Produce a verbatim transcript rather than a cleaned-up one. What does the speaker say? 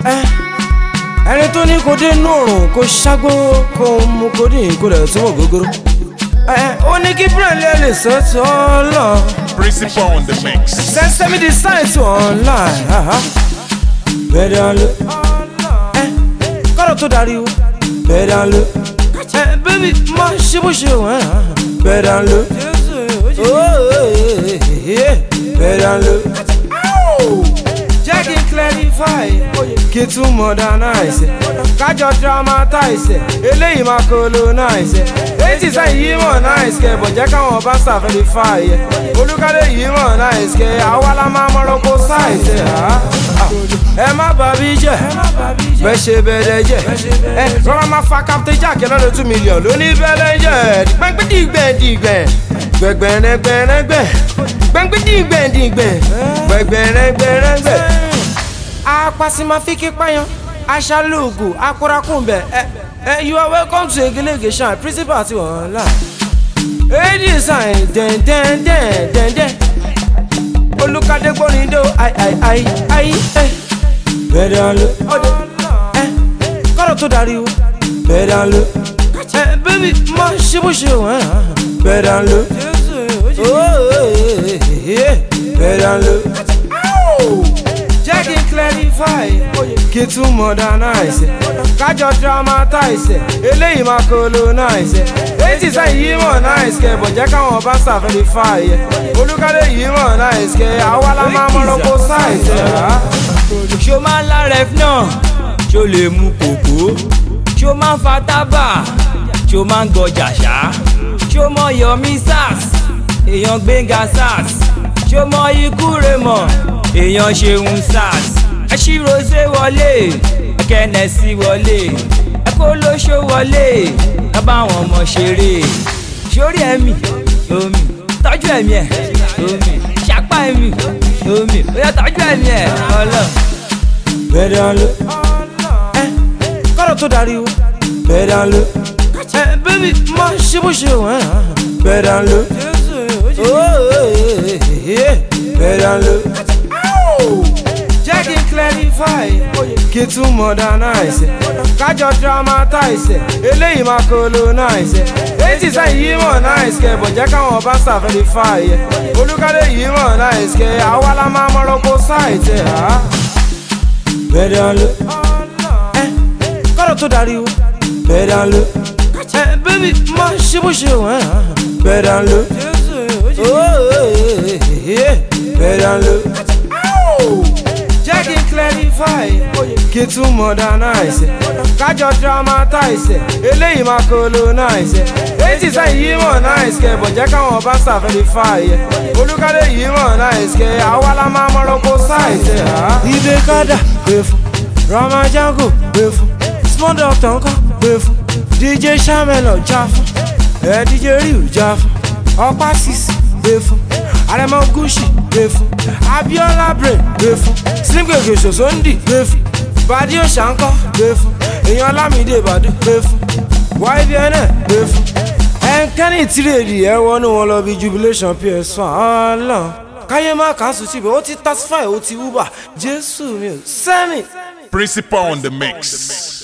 ẹni tó ní kó dé inú òrùn kó ṣágbó kó mú kó dín kó lẹ̀ tó mọ̀ gógóró. ó ní kí bírèlì lè sọ́tọ̀ ọlọ́. Principal on the mix. Send me the sign to online. Bẹ́ẹ̀ dán ló. Kọ́rọ̀ tó darí o. Bẹ́ẹ̀ dán ló. Bébí má ṣe bó ṣe wọ́n. Bẹ́ẹ̀ dán ló. Bẹ́ẹ̀ dán ló. Jẹ́ kí n clarify. Kí tún modernize. Kájọ dramatize. Eléyìí máa colonize. Èyí sẹ́yìn yìí mọ̀ nice kẹ́ bọ̀ jẹ́ káwọn bá ṣàfẹ́lify ẹ̀. Olúkadé yìí mọ̀ nice kẹ́ àwa la máa mọ̀rọ̀ kó size ẹ̀. Ẹ má bàbí jẹ́ bẹ́ẹ̀ ṣe bẹ̀rẹ̀ jẹ́. Ẹ rọra máa fa Captain Jack lọ́dọ̀ two million lóní bẹ́lẹ̀ jẹ́. Gbẹ̀ngbẹ̀ dìgbẹ̀ dìgbẹ̀ gbẹ̀gbẹ̀rẹ̀gbẹ̀rẹ̀gbẹ̀ gbẹ̀ngbẹ̀ dìgbẹ̀ dìgbẹ̀ gbẹ̀gbẹ̀rẹ̀gbẹ̀rẹ̀gbẹ̀. Apàṣìmọ̀ fi kí pẹ́yàn aṣálùkù akúrakùnbẹ̀ ẹ. Uh, you are welcome to Egelege Shine, Principal ti wọ́n la. Èdè sign den den den den den. Olùkàdé gbóríndó ai ai ai ai. Bẹ́ẹ̀ dán ló. Kọ́rọ̀ tó darí o. Bẹ́ẹ̀ dán ló. Bébí má ṣe bó ṣe wọ́n. Bẹ́ẹ̀ dán ló. Bẹ́ẹ̀ dán ló. Jẹ́ kí n clarify. Kí tún modernize. Kájọ dramatize. Eléyìí máa colonize. Èyí sẹ́yìn yìí mọ̀ nice kẹ́ bọ̀ jẹ́ káwọn bá ṣàfẹ́lify ẹ̀. Olúkadé yìí mọ̀ nice kẹ́ àwa la máa mọ̀rọ̀ kó size ẹ̀. Ṣo máa ń la ref náà? Ṣo lè mu kòkó? Ṣo máa ń fa tábà? Ṣo máa ń gọjà ṣá? Ṣo mọ Yomi Sax? Èèyàn Gbénga Sax. Ṣo mọ ikú rẹ̀ mọ̀? Èèyàn Ṣeun Sax. Ẹṣirose wọlé, Kẹ́nẹ́sì wọlé, Ẹkólóṣó wọlé, ẹ bá wọn ọmọ ṣeré. Sórí ẹ̀mí, omi, tọ́jú ẹ̀mí ẹ̀, omi, ṣàpá ẹ̀mí, omi, ó yá tọ́jú ẹ̀mí ẹ̀, ọlọ́. Bẹ́ẹ̀ dán ló. Kọ́rọ̀ tó darí o. Bẹ́ẹ̀ dán ló. Bébí má ṣe bó ṣe wọ́n. Bẹ́ẹ̀ dán ló. Bẹ́ẹ̀ dán ló. Jẹ́ kí n clarify. Kí tún modernize. Kájọ dramatize. Eléyìí máa colonize. Èyí sẹ́yìn yìí mọ̀ nice kẹ́ bọ̀ jẹ́ káwọn bá ṣàfẹ́lify ẹ̀. Olúkadé yìí mọ̀ nice kẹ́ àwa la máa mọ̀rọ̀ kó size ẹ̀. Bẹ́ẹ̀ dán ló. Kọ́rọ̀ tó darí o. Bẹ́ẹ̀ dán ló. Bébí má ṣe bó ṣe wọ́n. Bẹ́ẹ̀ dán ló. Bẹ́ẹ̀ dán ló. Jẹ́ kí n clarify. Kí tún modernize. Kájọ dramatize. Eléyìí máa colonize. Èyí sẹ́yìn yìí mọ̀ nice kẹ́ bọ̀ jẹ́ káwọn bá ṣàfẹ́lify ẹ̀. Olúkadé yìí mọ̀ nice kẹ́ àwa la máa mọ̀rọ̀ kó size ẹ̀. Ìdè kádà gbé fún Ramajango gbé fún Small Doctor ńkọ́ gbé fún D J Shamelo já fún ẹ̀ D J Riu já fún Ọ̀pá Sisi gbé fún Arẹmọ Gucci gbé fún Abiola Brain gbé fún Slim Gègé Ṣòṣòndì gbé fún Bàdí Òṣàǹkọ́ gbé fún èèyàn Lámìdé Ìbàdàn gbé fún Y B N gbé fún ẹnkẹ́ni tírèdì ẹ̀ wọnú wọn lọ bí jubilation P S one ọlọ́run káyé má kàásù síbẹ̀ ó ti tasify ó ti wúbà Jésù mi ò sẹ́mi. Principal on the mix.